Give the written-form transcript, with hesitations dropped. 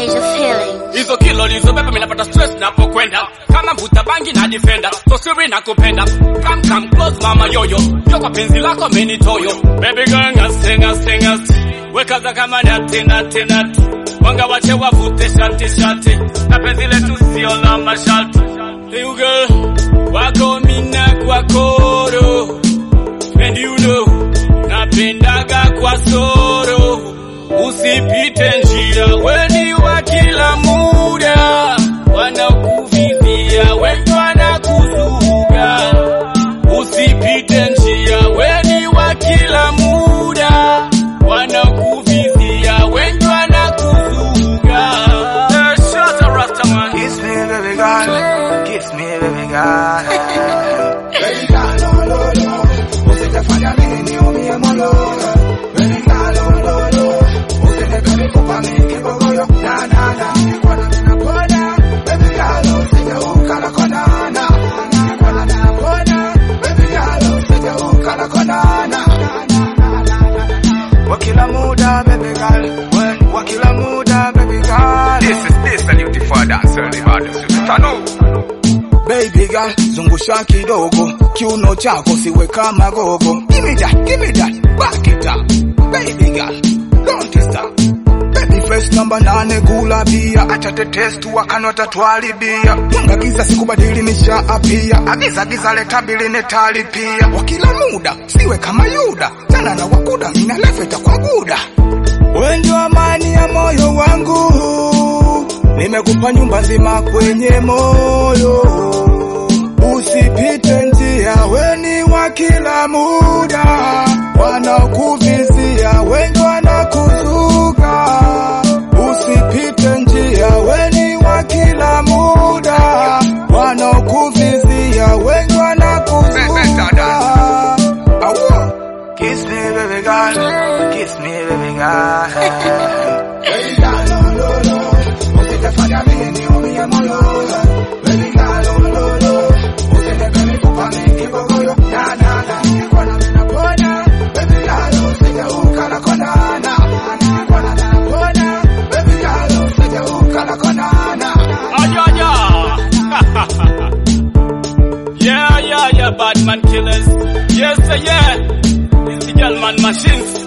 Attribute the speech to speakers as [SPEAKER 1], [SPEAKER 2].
[SPEAKER 1] Age of healing.
[SPEAKER 2] Hizo kilo lizo bebe minapata stress napokwenda. Kama mvuta bangi na defender. So siri nakupenda. Come close mama yoyo. Yo kwa penzi lako menitoyo. Baby girl ngase. Wekaza kama nati. Wanga wache wavute shati. Na penzi letu sio la masharti. You girl, wako mina kwa koro. And you know, napendaga kwa soro. Usipite njia, weni wa kila muda. Wanakuvizia, wengi wanakuzuga. Usipite njia, weni wa kila muda. Wanakuvizia, wengi wanakuzuga. Shut up, Rastaman.
[SPEAKER 3] Kiss me, baby girl. Kiss me, baby girl.
[SPEAKER 4] Baby girl, no. Usitafanya mimi niumie moyo. Baby girl, no. Usitafanya kupa mimi kibogoyo. Na. Nikona. Baby girl, usitauka na konana. Nikona. Baby girl, usitauka na konana.
[SPEAKER 3] Wakila muda, baby girl. Wakila muda, baby girl.
[SPEAKER 5] This is a new for dancer, the hardest to stand.
[SPEAKER 3] Baby girl, zungusha kidogo. Kiuno chako siwe kama gogo. Give me that, back it up. Baby girl, don't stop. Baby face number 8 gula bia. Acha tetestu wakano tatualibia. Mwanga giza sikubadili nishaapia. Agiza leta bili netali pia. Wakila muda, siwe kama Yuda. Tana na wakuda, mina lefeta kwa guda. Wenjo amani ya moyo wangu. Nimekupa nyumba nzima kwenye moyo. Usipite njia, weni wa kila muda. Wanakuvizia, wengi wanakuzuga. Usipite njia, weni wa kila muda. Wanakuvizia, wengi wanakuzuga. Kiss me, baby girl. Kiss me, baby girl.
[SPEAKER 4] Baby girl, no. Usitafanya mimi niumie moyo. Baby girl, no. Usitafanya kupa mimi kibogoyo. Na. Nikona. Baby girl, usitauka na konana. Nikona. Baby girl, usitauka na konana.
[SPEAKER 2] Yeah, bad man killers. Yes, yeah. It's the girl man machines.